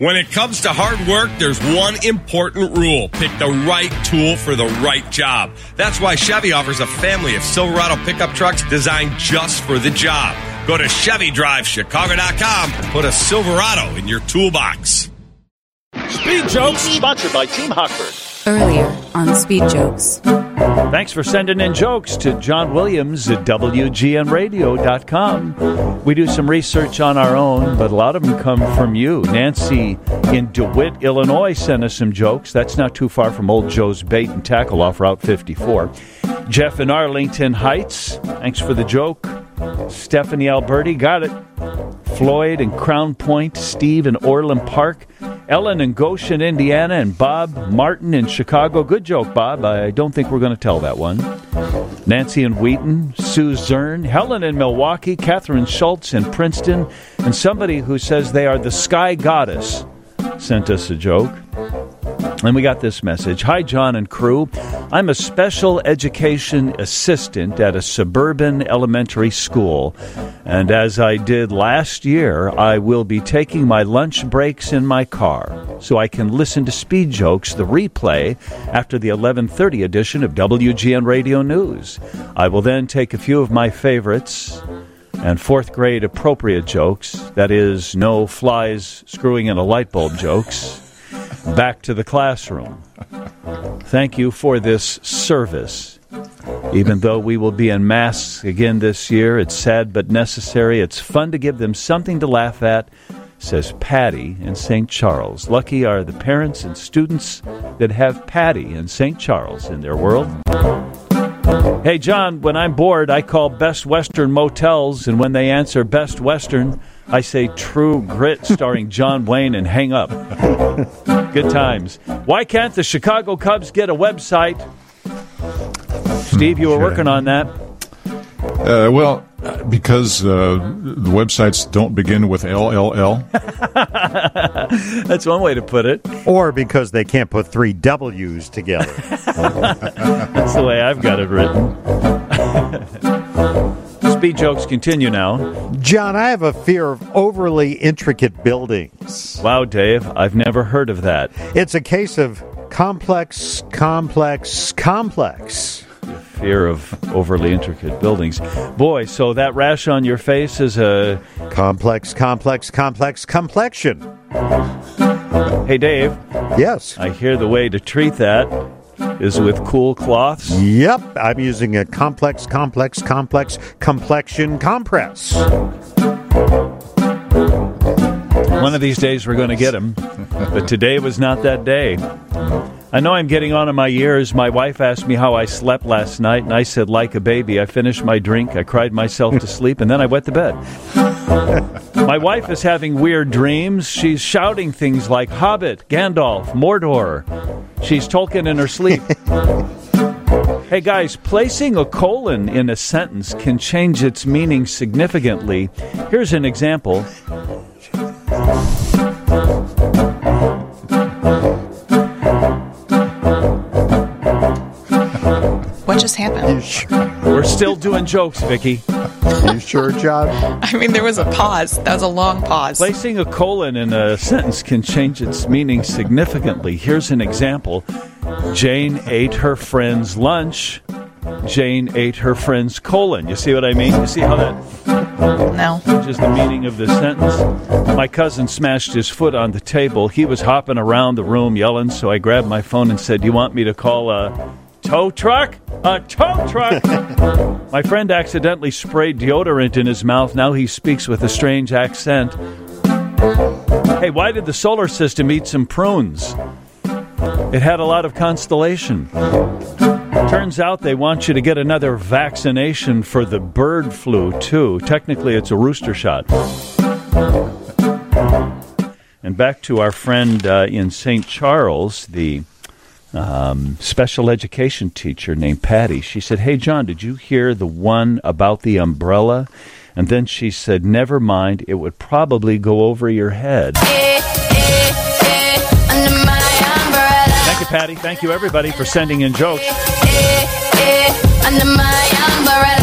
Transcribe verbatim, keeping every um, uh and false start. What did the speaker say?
When it comes to hard work, there's one important rule. Pick the right tool for the right job. That's why Chevy offers a family of Silverado pickup trucks designed just for the job. Go to Chevy Drive Chicago dot com and put a Silverado in your toolbox. Speed Jokes, sponsored by Team Hockford. Earlier on Speed Jokes. Thanks for sending in jokes to John Williams at W G N radio dot com. We do some research on our own, but a lot of them come from you. Nancy in DeWitt, Illinois, sent us some jokes. That's not too far from Old Joe's Bait and Tackle off Route fifty-four. Jeff in Arlington Heights, thanks for the joke. Stephanie Alberti, got it. Floyd in Crown Point, Steve in Orland Park, Ellen in Goshen, Indiana, and Bob Martin in Chicago. Good joke, Bob. I don't think we're going to tell that one. Nancy in Wheaton, Sue Zern, Helen in Milwaukee, Catherine Schultz in Princeton, and somebody who says they are the Sky Goddess sent us a joke. And we got this message. Hi, John and crew. I'm a special education assistant at a suburban elementary school. And as I did last year, I will be taking my lunch breaks in my car so I can listen to Speed Jokes, the replay, after the eleven thirty edition of W G N Radio News. I will then take a few of my favorites and fourth grade appropriate jokes, that is, no flies screwing in a light bulb jokes, back to the classroom. Thank you for this service. Even though we will be in masks again this year, it's sad but necessary. It's fun to give them something to laugh at, says Patty in Saint Charles. Lucky are the parents and students that have Patty in Saint Charles in their world. Hey, John, when I'm bored, I call Best Western Motels, and when they answer Best Western, I say True Grit starring John Wayne and hang up. Good times. Why can't the Chicago Cubs get a website? Steve, you were sure. working on that. Uh, well, because uh, the websites don't begin with L L L. That's one way to put it. Or because they can't put three W's together. That's the way I've got it written. Speed Jokes continue now. John, I have a fear of overly intricate buildings. Wow, Dave, I've never heard of that. It's a case of complex, complex, complex. Fear of overly intricate buildings. Boy, so that rash on your face is a... Complex, complex, complex complexion. Hey, Dave. Yes. I hear the way to treat that is with cool cloths. Yep. I'm using a complex, complex, complex complexion compress. One of these days we're going to get them, but today was not that day. I know I'm getting on in my years. My wife asked me how I slept last night, and I said, like a baby. I finished my drink, I cried myself to sleep, and then I wet the bed. My wife is having weird dreams. She's shouting things like Hobbit, Gandalf, Mordor. She's Tolkien in her sleep. Hey, guys, placing a colon in a sentence can change its meaning significantly. Here's an example. What just happened? Sure? We're still doing jokes, Vicky. You sure, John? I mean, there was a pause. That was a long pause. Placing a colon in a sentence can change its meaning significantly. Here's an example. Jane ate her friend's lunch. Jane ate her friend's colon. You see what I mean? You see how that No. changes the meaning of the sentence? My cousin smashed his foot on the table. He was hopping around the room yelling, so I grabbed my phone and said, "Do you want me to call a tow truck? A tow truck!" My friend accidentally sprayed deodorant in his mouth. Now he speaks with a strange accent. Hey, why did the solar system eat some prunes? It had a lot of constellation. Turns out they want you to get another vaccination for the bird flu, too. Technically, it's a rooster shot. And back to our friend uh, in Saint Charles, the um, special education teacher named Patty. She said, "Hey, John, did you hear the one about the umbrella?" And then she said, "Never mind, it would probably go over your head." Thank you, Patty. Thank you, everybody, for sending in jokes. Under my umbrella.